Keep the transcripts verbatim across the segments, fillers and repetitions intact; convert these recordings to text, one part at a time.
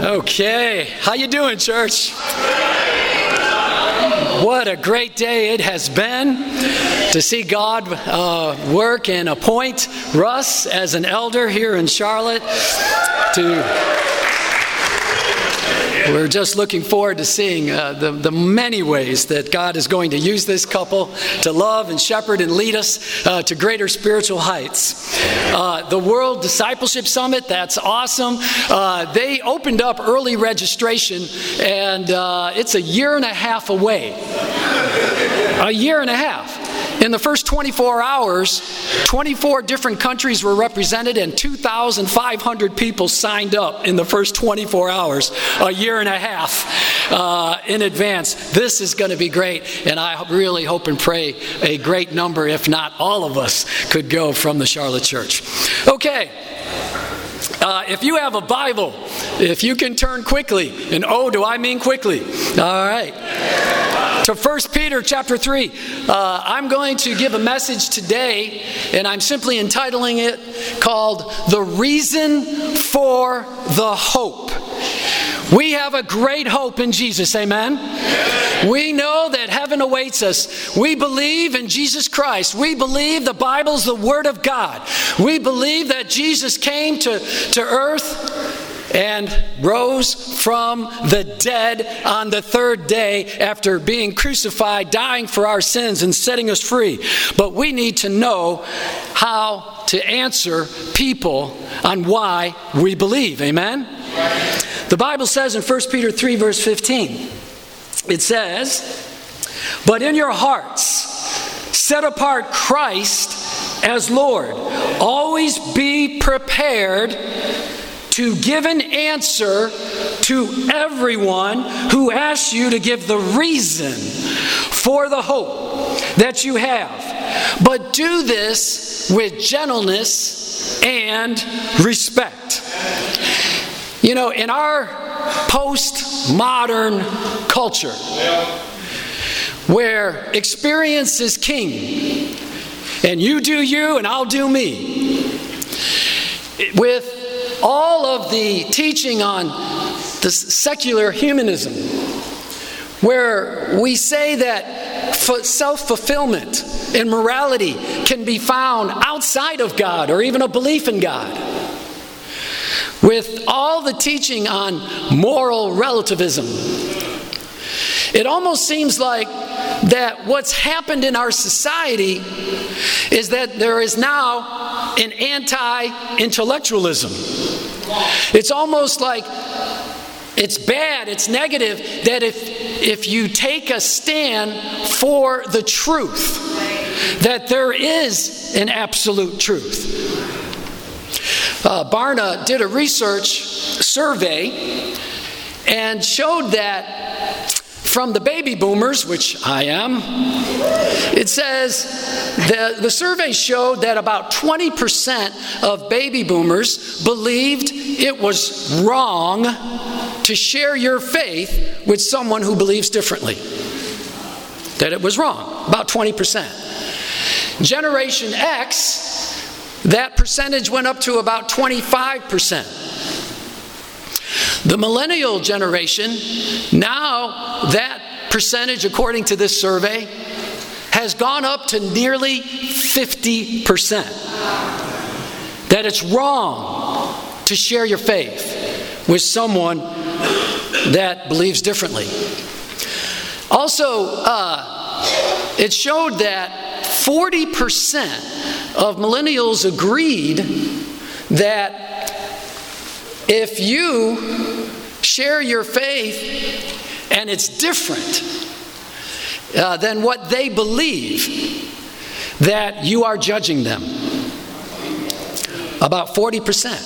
Okay, how you doing, church? What a great day it has been to see God uh, work and appoint Russ as an elder here in Charlotte. To We're just looking forward to seeing uh, the, the many ways that God is going to use this couple to love and shepherd and lead us uh, to greater spiritual heights. Uh, the World Discipleship Summit, that's awesome. Uh, they opened up early registration, and uh, it's a year and a half away. A year and a half. In the first twenty-four hours, twenty-four different countries were represented and two thousand five hundred people signed up in the first twenty-four hours, a year and a half uh, in advance. This is going to be great, and I really hope and pray a great number, if not all of us, could go from the Charlotte Church. Okay. Uh, if you have a Bible, if you can turn quickly, and oh, do I mean quickly? All right. To First Peter chapter three. Uh, I'm going to give a message today, and I'm simply entitling it called The Reason for the Hope. We have a great hope in Jesus, amen? We know that heaven awaits us. We believe in Jesus Christ. We believe the Bible's the Word of God. We believe that Jesus came to, to earth and rose from the dead on the third day after being crucified, dying for our sins and setting us free. But we need to know how to answer people on why we believe, amen? The Bible says in First Peter three verse fifteen, it says, "But in your hearts set apart Christ as Lord. Always be prepared to give an answer to everyone who asks you to give the reason for the hope that you have. But do this with gentleness and respect." You know, in our postmodern culture, where experience is king, and you do you and I'll do me, with all of the teaching on the secular humanism, where we say that self-fulfillment and morality can be found outside of God or even a belief in God, with all the teaching on moral relativism, it almost seems like that what's happened in our society is that there is now an anti-intellectualism. It's almost like it's bad, it's negative, that if, if you take a stand for the truth, that there is an absolute truth. Uh, Barna did a research survey and showed that from the baby boomers, which I am, it says the, the survey showed that about twenty percent of baby boomers believed it was wrong to share your faith with someone who believes differently. That it was wrong, about twenty percent. Generation X, that percentage went up to about twenty-five percent. The millennial generation, now that percentage, according to this survey, has gone up to nearly fifty percent. That it's wrong to share your faith with someone that believes differently. Also, uh, it showed that forty percent of millennials agreed that if you share your faith and it's different uh, than what they believe, that you are judging them. About forty percent.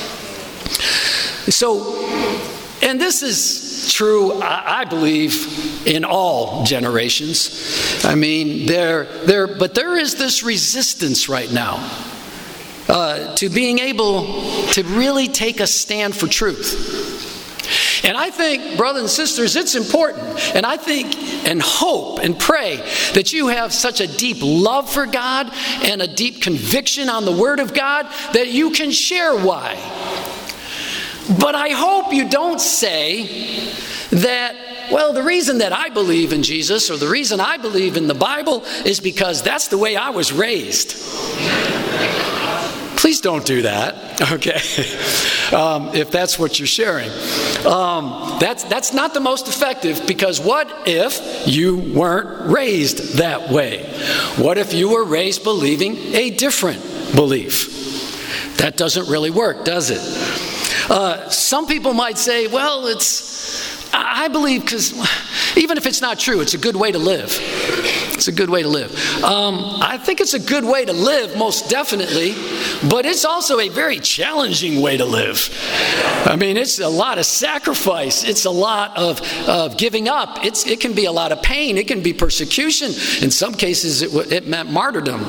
So, and this is true, I believe, in all generations. I mean, there, there, but there is this resistance right now uh, to being able to really take a stand for truth. And I think, brothers and sisters, it's important. And I think and hope and pray that you have such a deep love for God and a deep conviction on the Word of God that you can share why. But I hope you don't say that, well, the reason that I believe in Jesus or the reason I believe in the Bible is because that's the way I was raised. Please don't do that, okay, um, if that's what you're sharing. Um, that's, that's not the most effective, because what if you weren't raised that way? What if you were raised believing a different belief? That doesn't really work, does it? Uh, some people might say, well, it's, I believe because even if it's not true, it's a good way to live. It's a good way to live. Um, I think it's a good way to live, most definitely, but it's also a very challenging way to live. I mean, it's a lot of sacrifice. It's a lot of, of giving up. It's, it can be a lot of pain. It can be persecution. In some cases, it, it meant martyrdom.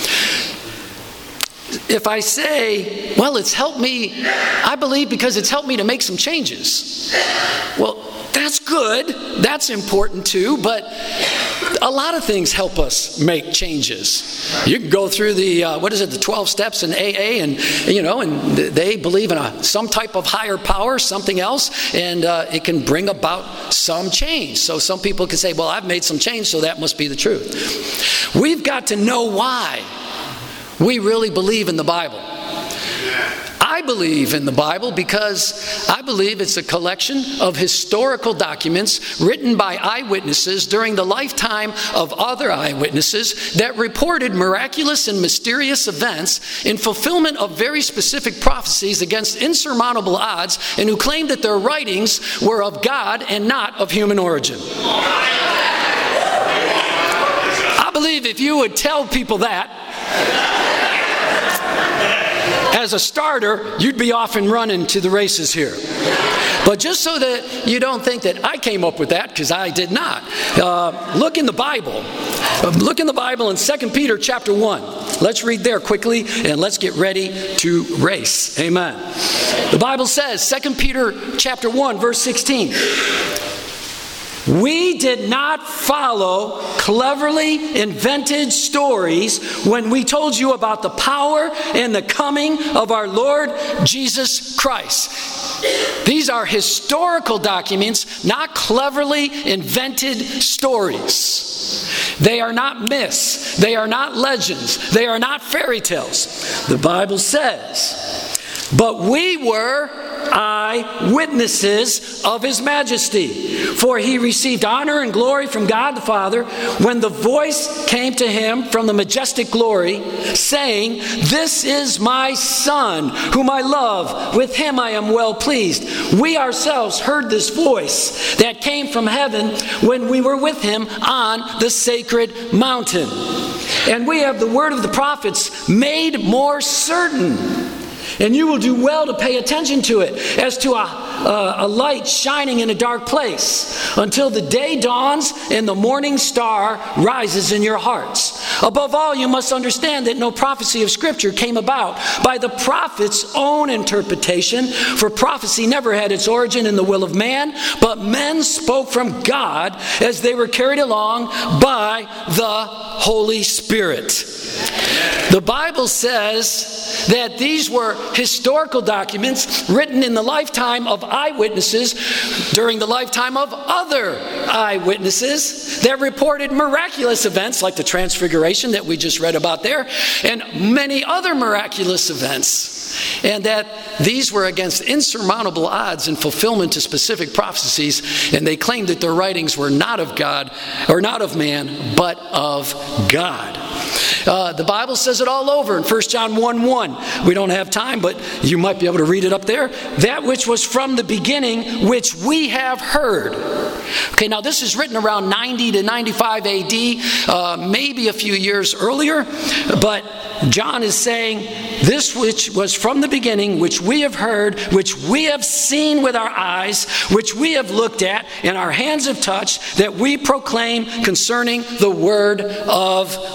If I say, well, it's helped me, I believe because it's helped me to make some changes. Well, that's good. That's important too, but a lot of things help us make changes. You can go through the, uh, what is it, the twelve steps in A A, and, you know, and they believe in a, some type of higher power, something else, and uh, it can bring about some change. So some people can say, well, I've made some change, so that must be the truth. We've got to know why we really believe in the Bible. I believe in the Bible because I believe it's a collection of historical documents written by eyewitnesses during the lifetime of other eyewitnesses that reported miraculous and mysterious events in fulfillment of very specific prophecies against insurmountable odds, and who claimed that their writings were of God and not of human origin. I believe if you would tell people that, as a starter, you'd be off and running to the races here. But just so that you don't think that I came up with that, because I did not, uh, look in the Bible. Look in the Bible in Second Peter chapter one. Let's read there quickly, and let's get ready to race. Amen. The Bible says, Second Peter chapter one, verse sixteen. We did not follow cleverly invented stories when we told you about the power and the coming of our Lord Jesus Christ. These are historical documents, not cleverly invented stories. They are not myths. They are not legends. They are not fairy tales. The Bible says, but we were eyewitnesses of his majesty. For he received honor and glory from God the Father when the voice came to him from the majestic glory, saying, this is my Son, whom I love. With him I am well pleased. We ourselves heard this voice that came from heaven when we were with him on the sacred mountain. And we have the word of the prophets made more certain. And you will do well to pay attention to it, as to a, a, a light shining in a dark place, until the day dawns and the morning star rises in your hearts. Above all, you must understand that no prophecy of Scripture came about by the prophet's own interpretation, for prophecy never had its origin in the will of man, but men spoke from God as they were carried along by the Holy Spirit. The Bible says that these were historical documents written in the lifetime of eyewitnesses during the lifetime of other eyewitnesses that reported miraculous events like the Transfiguration that we just read about there, and many other miraculous events. And that these were against insurmountable odds in fulfillment to specific prophecies, and they claimed that their writings were not of God, or not of man, but of God. Uh, the Bible says it all over in First John one one. We don't have time, but you might be able to read it up there. That which was from the beginning, which we have heard. Okay, now this is written around ninety to ninety-five A D, uh, maybe a few years earlier, but John is saying, this which was from the beginning, which we have heard, which we have seen with our eyes, which we have looked at, and our hands have touched, that we proclaim concerning the word of life.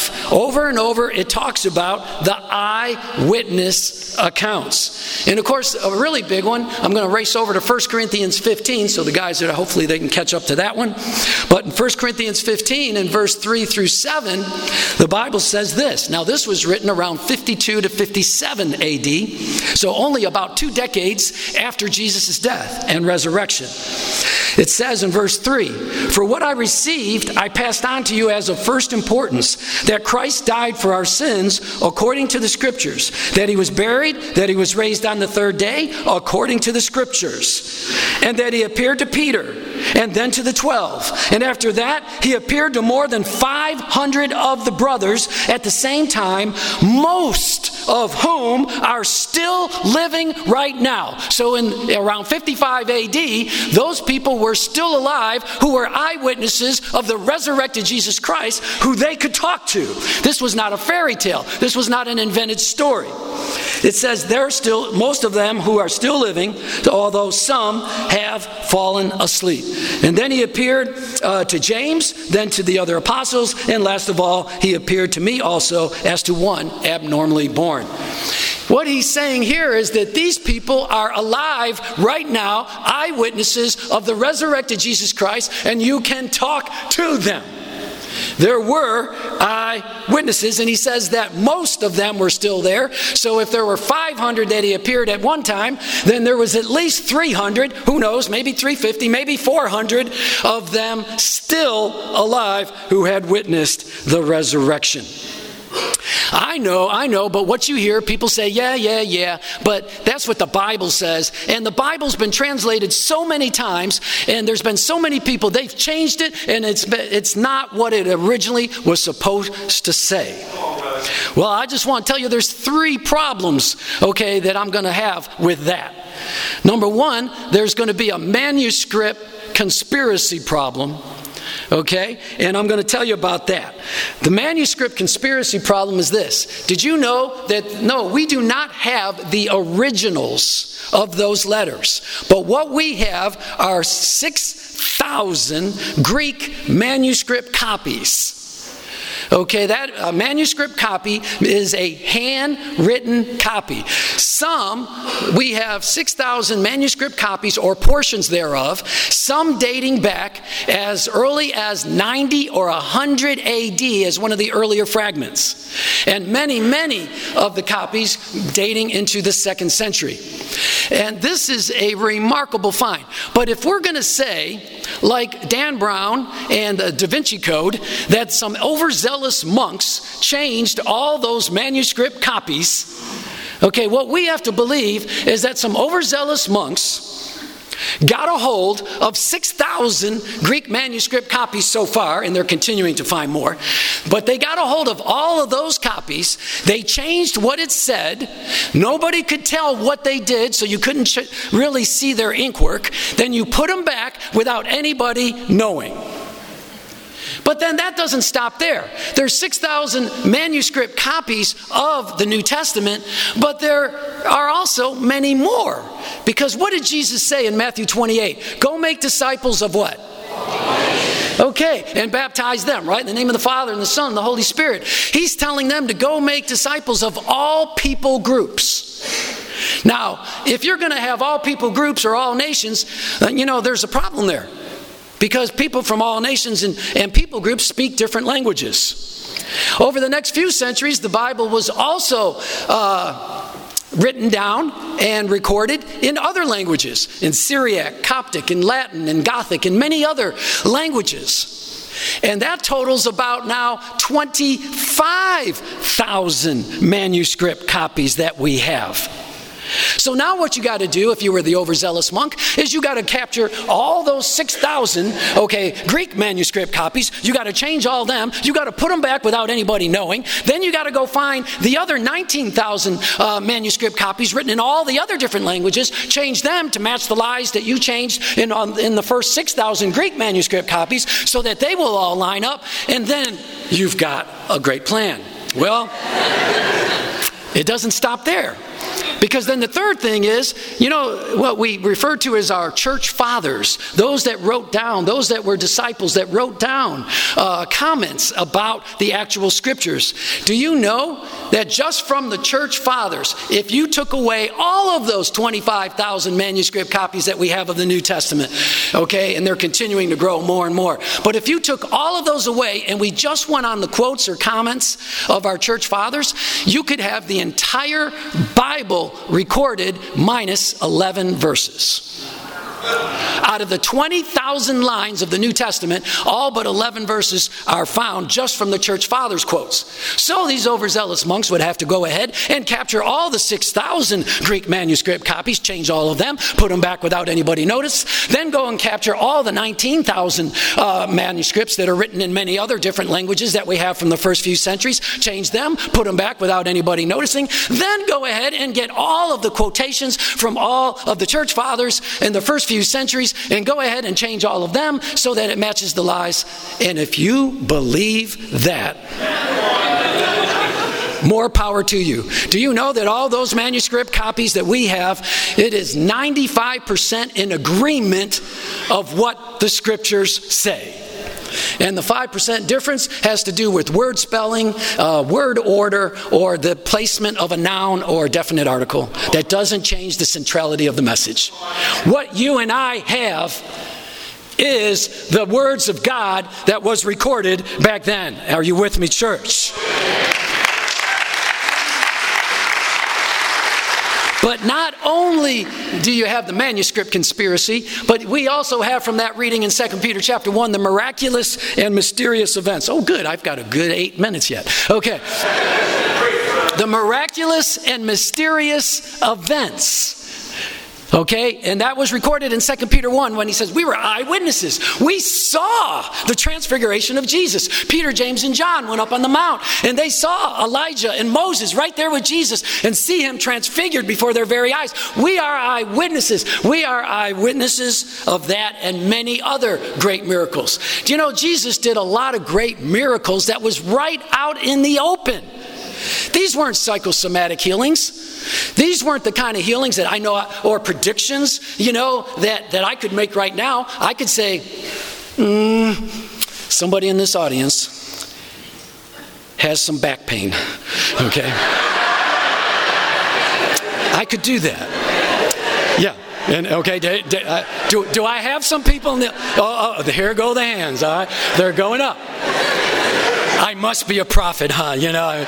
life. Over and over, it talks about the eyewitness accounts. And of course, a really big one, I'm going to race over to First Corinthians fifteen, so the guys, that hopefully they can catch up to that one. But in First Corinthians fifteen, in verse three through seven, the Bible says this. Now, this was written around fifty-two to fifty-seven A D, so only about two decades after Jesus' death and resurrection. It says in verse three, "For what I received, I passed on to you as of first importance, that Christ died for our sins according to the Scriptures, that he was buried, that he was raised on the third day according to the Scriptures, and that he appeared to Peter, and then to the twelve. And after that, he appeared to more than five hundred of the brothers at the same time, most of whom are still living right now." So in around fifty-five A D, those people were still alive who were eyewitnesses of the resurrected Jesus Christ, who they could talk to. This was not a fairy tale. This was not an invented story. It says they're still, most of them who are still living, although some have fallen asleep. And then he appeared uh, to James, then to the other apostles, and last of all, he appeared to me also as to one abnormally born. What he's saying here is that these people are alive right now, eyewitnesses of the resurrected Jesus Christ, and you can talk to them. There were eyewitnesses, and he says that most of them were still there. So if there were five hundred that he appeared at one time, then there was at least three hundred, who knows, maybe three hundred fifty, maybe four hundred of them still alive who had witnessed the resurrection. I know, I know, but what you hear, people say, yeah, yeah, yeah, but that's what the Bible says. And the Bible's been translated so many times, and there's been so many people, they've changed it, and it's it's not what it originally was supposed to say. Well, I just want to tell you there's three problems, okay, that I'm going to have with that. Number one, there's going to be a manuscript conspiracy problem. Okay, and I'm going to tell you about that. The manuscript conspiracy problem is this. Did you know that, no, we do not have the originals of those letters. But what we have are six thousand Greek manuscript copies. Okay, that uh, manuscript copy is a handwritten copy. Some, we have six thousand manuscript copies or portions thereof, some dating back as early as ninety or one hundred A D as one of the earlier fragments. And many, many of the copies dating into the second century. And this is a remarkable find. But if we're going to say, like Dan Brown and the Da Vinci Code, that some overzealous monks changed all those manuscript copies, okay, what we have to believe is that some overzealous monks got a hold of six thousand Greek manuscript copies so far, and they're continuing to find more. But they got a hold of all of those copies. They changed what it said. Nobody could tell what they did, so you couldn't ch- really see their ink work. Then you put them back without anybody knowing. But then that doesn't stop there. There's six thousand manuscript copies of the New Testament, but there are also many more. Because what did Jesus say in Matthew twenty-eight? Go make disciples of what? Okay, and baptize them, right? In the name of the Father and the Son and the Holy Spirit. He's telling them to go make disciples of all people groups. Now, if you're going to have all people groups or all nations, you know, there's a problem there. Because people from all nations and, and people groups speak different languages. Over the next few centuries, the Bible was also uh, written down and recorded in other languages. In Syriac, Coptic, in Latin, in Gothic, and many other languages. And that totals about now twenty-five thousand manuscript copies that we have. So now what you got to do, if you were the overzealous monk, is you got to capture all those six thousand, okay, Greek manuscript copies. You got to change all them. You got to put them back without anybody knowing. Then you got to go find the other nineteen thousand uh, manuscript copies written in all the other different languages, change them to match the lies that you changed in, on, in the first six thousand Greek manuscript copies so that they will all line up, and then you've got a great plan. Well, it doesn't stop there. Because then the third thing is, you know, what we refer to as our church fathers, those that wrote down, those that were disciples that wrote down uh, comments about the actual scriptures. Do you know that just from the church fathers, if you took away all of those twenty-five thousand manuscript copies that we have of the New Testament, okay, and they're continuing to grow more and more, but if you took all of those away and we just went on the quotes or comments of our church fathers, you could have the entire Bible recorded minus eleven verses. Out of the twenty thousand lines of the New Testament, all but eleven verses are found just from the church fathers' quotes. So these overzealous monks would have to go ahead and capture all the six thousand Greek manuscript copies, change all of them, put them back without anybody notice, then go and capture all the nineteen thousand uh, manuscripts that are written in many other different languages that we have from the first few centuries, change them, put them back without anybody noticing, then go ahead and get all of the quotations from all of the church fathers in the first few centuries and go ahead and change all of them so that it matches the lies. And if you believe that, more power to you. Do you know that all those manuscript copies that we have, it is ninety-five percent in agreement of what the scriptures say? And the five percent difference has to do with word spelling, uh, word order, or the placement of a noun or a definite article. That doesn't change the centrality of the message. What you and I have is the words of God that was recorded back then. Are you with me, church? But not only do you have the manuscript conspiracy, but we also have from that reading in Second Peter chapter one, the miraculous and mysterious events. Oh, good. I've got a good eight minutes yet. Okay. The miraculous and mysterious events. Okay, and that was recorded in Second Peter one when he says, we were eyewitnesses. We saw the transfiguration of Jesus. Peter, James, and John went up on the mount, and they saw Elijah and Moses right there with Jesus and see him transfigured before their very eyes. We are eyewitnesses. We are eyewitnesses of that and many other great miracles. Do you know, Jesus did a lot of great miracles that was right out in the open. These weren't psychosomatic healings. These weren't the kind of healings that I know, or predictions, you know, that, that I could make right now. I could say, mm, somebody in this audience has some back pain, okay? I could do that. Yeah. And okay, do, do, do I have some people in the, oh, oh, here go the hands, all right? They're going up. I must be a prophet, huh? You know,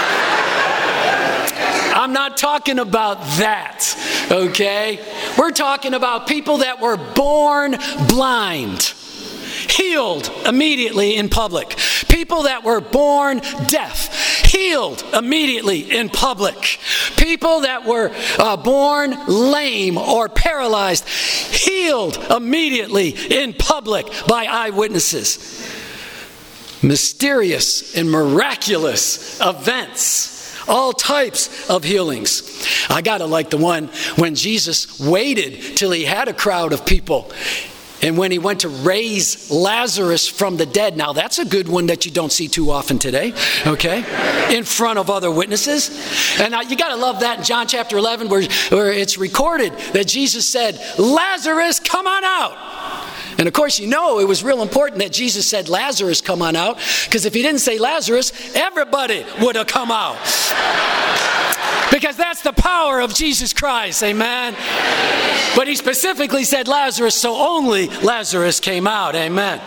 I'm not talking about that, okay? We're talking about people that were born blind, healed immediately in public. People that were born deaf, healed immediately in public. People that were uh, born lame or paralyzed, healed immediately in public by eyewitnesses. Mysterious and miraculous events. All types of healings. I gotta like the one when Jesus waited till he had a crowd of people. And when he went to raise Lazarus from the dead. Now that's a good one that you don't see too often today, okay? In front of other witnesses. And now you gotta love that in John chapter eleven where, where it's recorded that Jesus said, Lazarus, come on out. And of course, you know, it was real important that Jesus said, Lazarus, come on out. Because if he didn't say Lazarus, everybody would have come out. Because that's the power of Jesus Christ, amen? But he specifically said Lazarus, so only Lazarus came out, amen?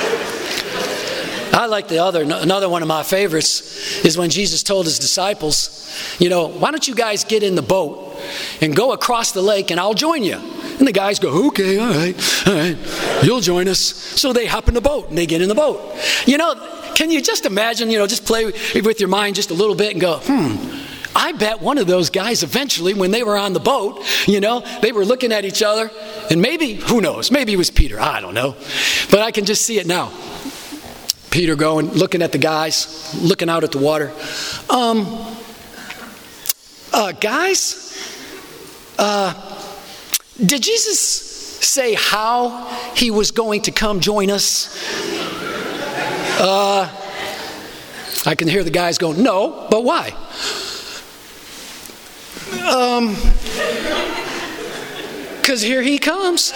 I like the other, another one of my favorites is when Jesus told his disciples, you know, why don't you guys get in the boat and go across the lake and I'll join you. And the guys go, okay, all right, all right, you'll join us. So they hop in the boat and they get in the boat. You know, can you just imagine, you know, just play with your mind just a little bit and go, hmm, I bet one of those guys eventually when they were on the boat, you know, they were looking at each other and maybe, who knows, maybe it was Peter, I don't know. But I can just see it now. Peter going, looking at the guys, looking out at the water. Um, uh, guys, uh, did Jesus say how he was going to come join us? Uh, I can hear the guys going, no, but why? Um, because here he comes.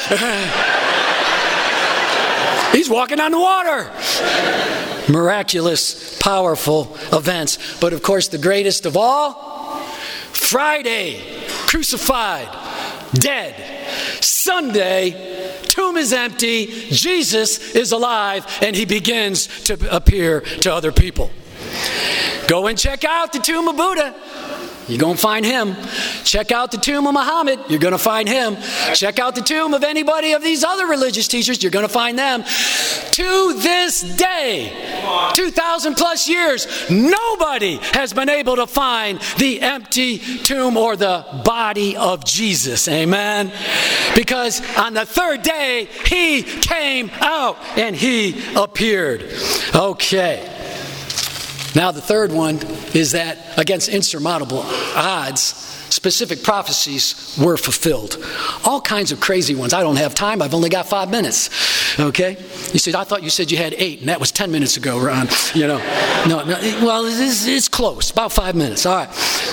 He's walking on the water. Miraculous, powerful events. But of course, the greatest of all, Friday, crucified, dead. Sunday, tomb is empty, Jesus is alive, and he begins to appear to other people. Go and check out the tomb of Buddha. You're going to find him. Check out the tomb of Muhammad. You're going to find him. Check out the tomb of anybody of these other religious teachers. You're going to find them. To this day, two thousand plus years, nobody has been able to find the empty tomb or the body of Jesus. Amen? Because on the third day, he came out and he appeared. Okay. Now the third one is that against insurmountable odds, specific prophecies were fulfilled. All kinds of crazy ones. I don't have time. I've only got five minutes. Okay? You said, I thought you said you had eight, and that was ten minutes ago, Ron. You know, no, no well, it's, it's close. About five minutes. All right.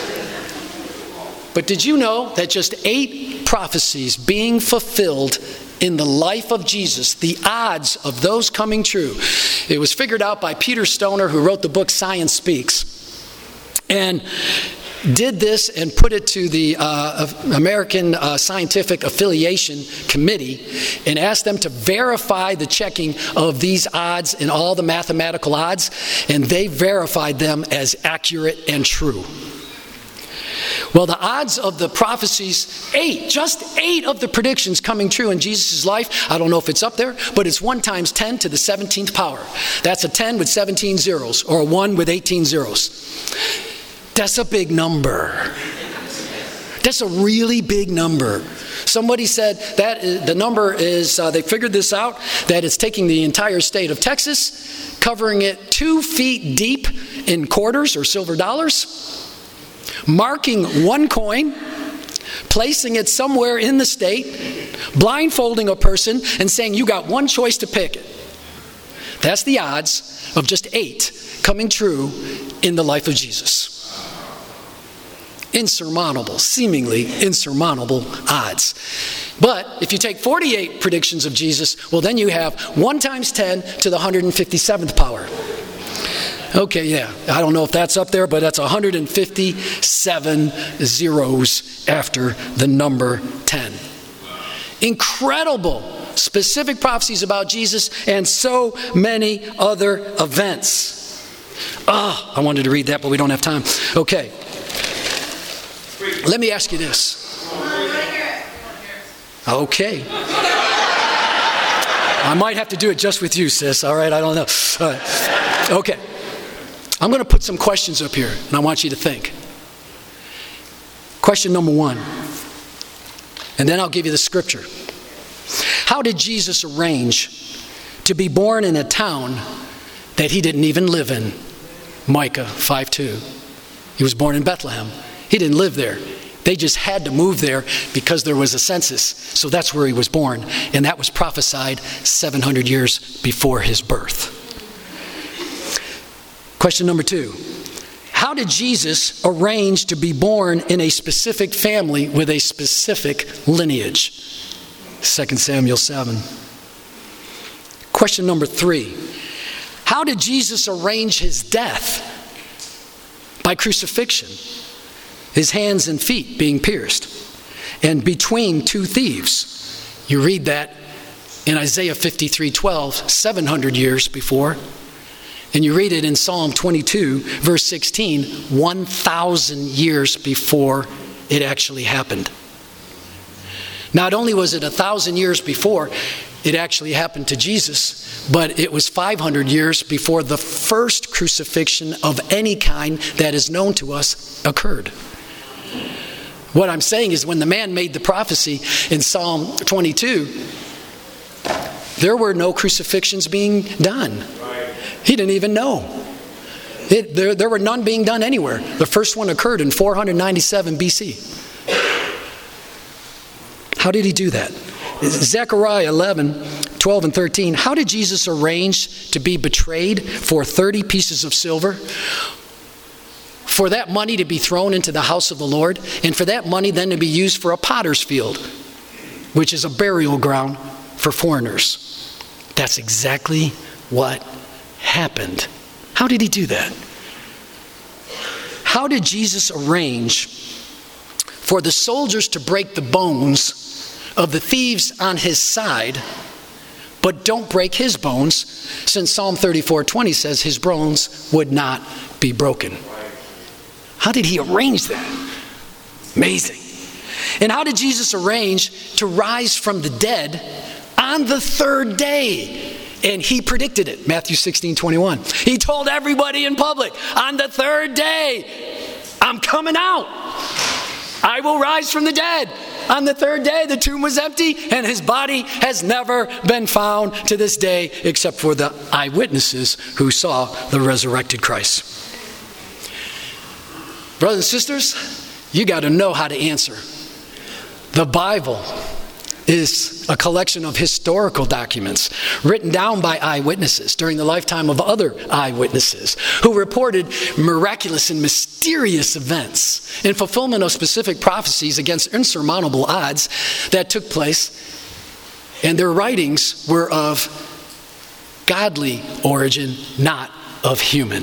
But did you know that just eight prophecies being fulfilled in the life of Jesus, the odds of those coming true? It was figured out by Peter Stoner, who wrote the book Science Speaks, and did this and put it to the uh, American uh, Scientific Affiliation Committee and asked them to verify the checking of these odds and all the mathematical odds, and they verified them as accurate and true. Well, the odds of the prophecies, eight, just eight of the predictions coming true in Jesus' life, I don't know if it's up there, but it's one times ten to the seventeenth power. That's a ten with seventeen zeros, or a one with eighteen zeros. That's a big number. That's a really big number. Somebody said that is, the number is, uh, they figured this out, that it's taking the entire state of Texas, covering it two feet deep in quarters or silver dollars, marking one coin, placing it somewhere in the state, blindfolding a person, and saying, you got one choice to pick it. That's the odds of just eight coming true in the life of Jesus. Insurmountable, seemingly insurmountable odds. But if you take forty-eight predictions of Jesus, well, then you have one times ten to the one hundred fifty-seventh power. Okay, yeah, I don't know if that's up there, but that's one hundred fifty-seven zeros after the number ten. Incredible specific prophecies about Jesus and so many other events. Ah, oh, I wanted to read that, but we don't have time. Okay. Let me ask you this. Okay. I might have to do it just with you, sis. All right, I don't know. All right. Okay. I'm going to put some questions up here, and I want you to think. Question number one, and then I'll give you the scripture. How did Jesus arrange to be born in a town that he didn't even live in? Micah five two. He was born in Bethlehem. He didn't live there. They just had to move there because there was a census. So that's where he was born, and that was prophesied seven hundred years before his birth. Question number two, how did Jesus arrange to be born in a specific family with a specific lineage? Second Samuel seven. Question number three, how did Jesus arrange his death? By crucifixion, his hands and feet being pierced, and between two thieves. You read that in Isaiah fifty-three twelve, seven hundred years before. And you read it in Psalm twenty-two, verse sixteen, one thousand years before it actually happened. Not only was it a thousand years before it actually happened to Jesus, but it was five hundred years before the first crucifixion of any kind that is known to us occurred. What I'm saying is, when the man made the prophecy in Psalm twenty-two, there were no crucifixions being done. He didn't even know. It, there, there were none being done anywhere. The first one occurred in four hundred ninety-seven B C. How did he do that? Zechariah eleven, twelve and thirteen. How did Jesus arrange to be betrayed for thirty pieces of silver? for that money to be thrown into the house of the Lord, and for that money then to be used for a potter's field, which is a burial ground for foreigners. That's exactly what happened. How did he do that? How did Jesus arrange for the soldiers to break the bones of the thieves on his side, but don't break his bones, since Psalm thirty-four twenty says his bones would not be broken? How did he arrange that? Amazing. And how did Jesus arrange to rise from the dead on the third day? And he predicted it, Matthew sixteen twenty-one. He told everybody in public, on the third day, I'm coming out. I will rise from the dead. On the third day, the tomb was empty, and his body has never been found to this day, except for the eyewitnesses who saw the resurrected Christ. Brothers and sisters, you got to know how to answer. The Bible is a collection of historical documents written down by eyewitnesses during the lifetime of other eyewitnesses who reported miraculous and mysterious events in fulfillment of specific prophecies against insurmountable odds that took place, and their writings were of godly origin, not of human.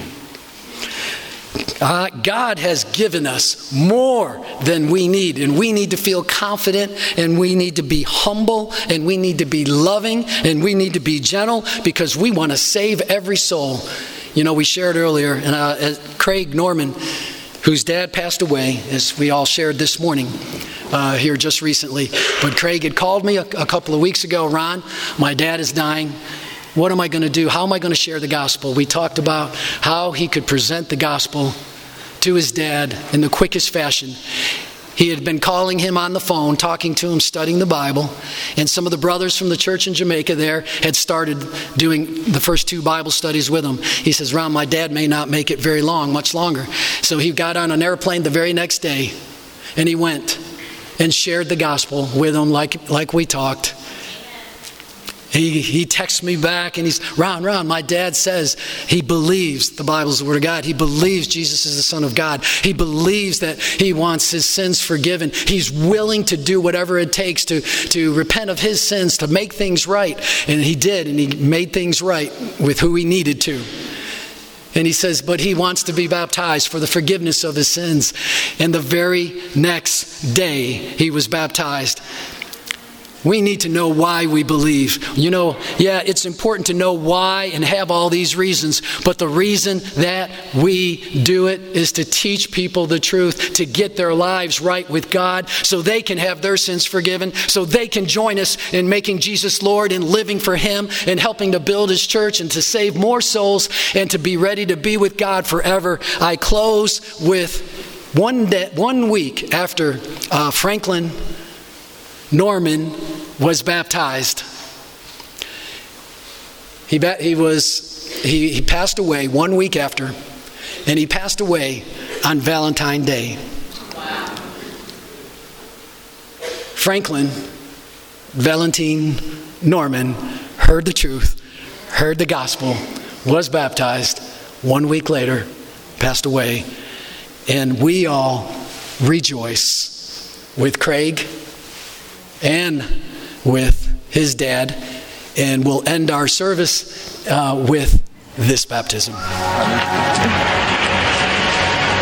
Uh, God has given us more than we need, and we need to feel confident, and we need to be humble, and we need to be loving, and we need to be gentle, because we want to save every soul. You know, we shared earlier, and uh, Craig Norman, whose dad passed away, as we all shared this morning uh, here just recently, but Craig had called me a, a couple of weeks ago. Ron, my dad is dying. What am I going to do? How am I going to share the gospel? We talked about how he could present the gospel to his dad in the quickest fashion. He had been calling him on the phone, talking to him, studying the Bible, and some of the brothers from the church in Jamaica there had started doing the first two Bible studies with him. He says, Ron, my dad may not make it very long, much longer. So he got on an airplane the very next day, and he went and shared the gospel with them like, like we talked. He he texts me back, and he's, Ron, Ron, my dad says he believes the Bible's the Word of God. He believes Jesus is the Son of God. He believes that he wants his sins forgiven. He's willing to do whatever it takes to, to repent of his sins, to make things right. And he did, and he made things right with who he needed to. And he says, but he wants to be baptized for the forgiveness of his sins. And the very next day, he was baptized. We need to know why we believe. You know, yeah, it's important to know why and have all these reasons, but the reason that we do it is to teach people the truth, to get their lives right with God so they can have their sins forgiven, so they can join us in making Jesus Lord and living for him and helping to build his church and to save more souls and to be ready to be with God forever. I close with one day, one week after uh, Franklin Norman was baptized. He ba- he was he, he passed away one week after, and he passed away on Valentine's Day. Wow. Franklin Valentine Norman heard the truth, heard the gospel, was baptized. One week later, passed away, and we all rejoice with Craig and with his dad, and we'll end our service uh, with this baptism.